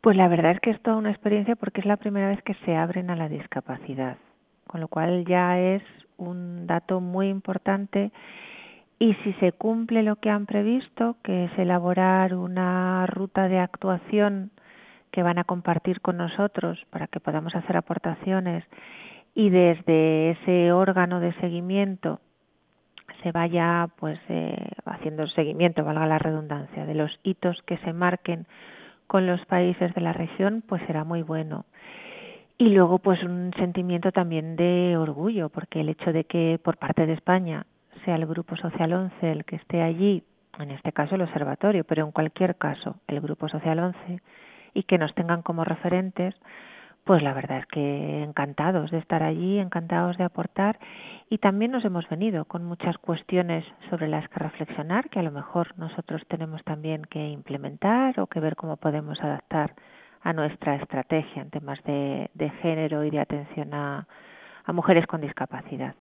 Pues la verdad es que es toda una experiencia porque es la primera vez que se abren a la discapacidad, con lo cual ya es un dato muy importante y si se cumple lo que han previsto, que es elaborar una ruta de actuación que van a compartir con nosotros para que podamos hacer aportaciones y desde ese órgano de seguimiento se vaya pues haciendo seguimiento, valga la redundancia, de los hitos que se marquen con los países de la región, pues será muy bueno. Y luego pues un sentimiento también de orgullo, porque el hecho de que por parte de España sea el Grupo Social 11 el que esté allí, en este caso el observatorio, pero en cualquier caso el Grupo Social 11, y que nos tengan como referentes, pues la verdad es que encantados de estar allí, encantados de aportar y también nos hemos venido con muchas cuestiones sobre las que reflexionar que a lo mejor nosotros tenemos también que implementar o que ver cómo podemos adaptar a nuestra estrategia en temas de género y de atención a mujeres con discapacidad.